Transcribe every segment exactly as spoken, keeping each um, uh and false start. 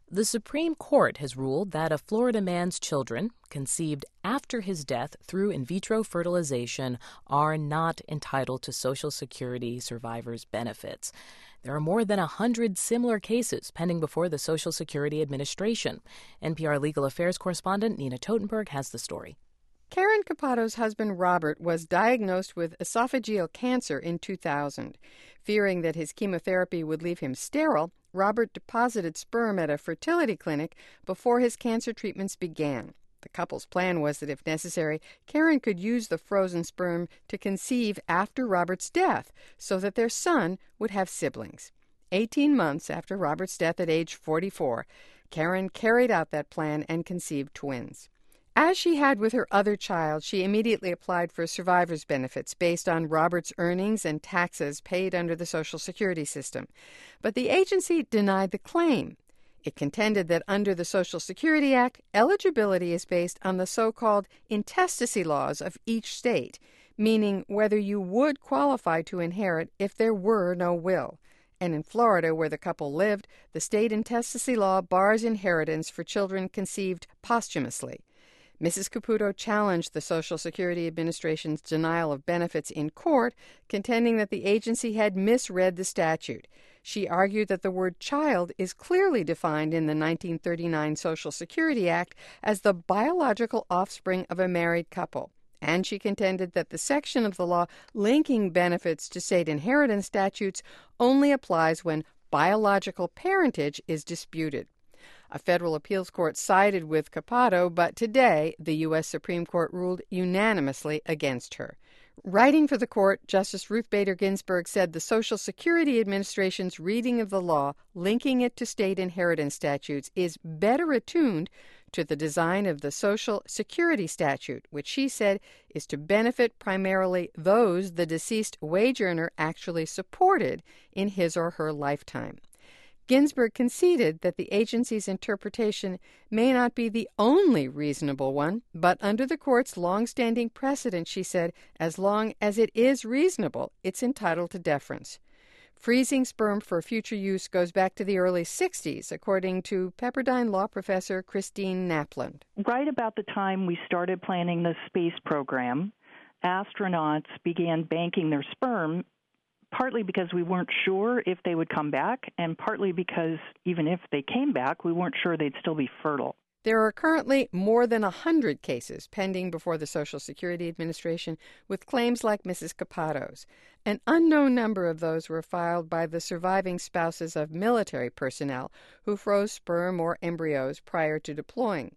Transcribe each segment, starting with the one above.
The Supreme Court has ruled that a Florida man's children, conceived after his death through in vitro fertilization, are not entitled to Social Security survivors' benefits. There are more than a hundred similar cases pending before the Social Security Administration. N P R legal affairs correspondent Nina Totenberg has the story. Karen Capato's husband, Robert, was diagnosed with esophageal cancer in two thousand. Fearing that his chemotherapy would leave him sterile, Robert deposited sperm at a fertility clinic before his cancer treatments began. The couple's plan was that if necessary, Karen could use the frozen sperm to conceive after Robert's death so that their son would have siblings. Eighteen months after Robert's death at age forty-four, Karen carried out that plan and conceived twins. As she had with her other child, she immediately applied for survivor's benefits based on Robert's earnings and taxes paid under the Social Security system. But the agency denied the claim. It contended that under the Social Security Act, eligibility is based on the so-called intestacy laws of each state, meaning whether you would qualify to inherit if there were no will. And in Florida, where the couple lived, the state intestacy law bars inheritance for children conceived posthumously. Missus Caputo challenged the Social Security Administration's denial of benefits in court, contending that the agency had misread the statute. She argued that the word child is clearly defined in the nineteen thirty-nine Social Security Act as the biological offspring of a married couple. And she contended that the section of the law linking benefits to state inheritance statutes only applies when biological parentage is disputed. A federal appeals court sided with Capato, but today the U S Supreme Court ruled unanimously against her. Writing for the court, Justice Ruth Bader Ginsburg said the Social Security Administration's reading of the law linking it to state inheritance statutes is better attuned to the design of the Social Security statute, which she said is to benefit primarily those the deceased wage earner actually supported in his or her lifetime. Ginsburg conceded that the agency's interpretation may not be the only reasonable one, but under the court's long-standing precedent, she said, as long as it is reasonable, it's entitled to deference. Freezing sperm for future use goes back to the early sixties, according to Pepperdine law professor Christine Napland. Right about the time we started planning the space program, astronauts began banking their sperm, partly because we weren't sure if they would come back, and partly because even if they came back, we weren't sure they'd still be fertile. There are currently more than one hundred cases pending before the Social Security Administration with claims like Missus Capato's. An unknown number of those were filed by the surviving spouses of military personnel who froze sperm or embryos prior to deploying.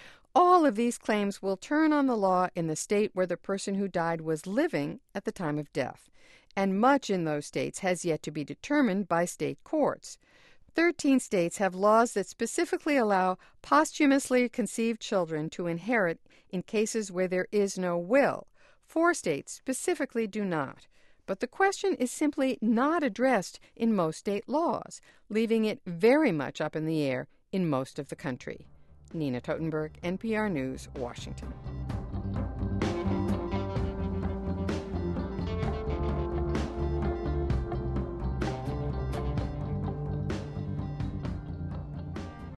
All of these claims will turn on the law in the state where the person who died was living at the time of death, and much in those states has yet to be determined by state courts. Thirteen states have laws that specifically allow posthumously conceived children to inherit in cases where there is no will. Four states specifically do not. But the question is simply not addressed in most state laws, leaving it very much up in the air in most of the country. Nina Totenberg, N P R News, Washington.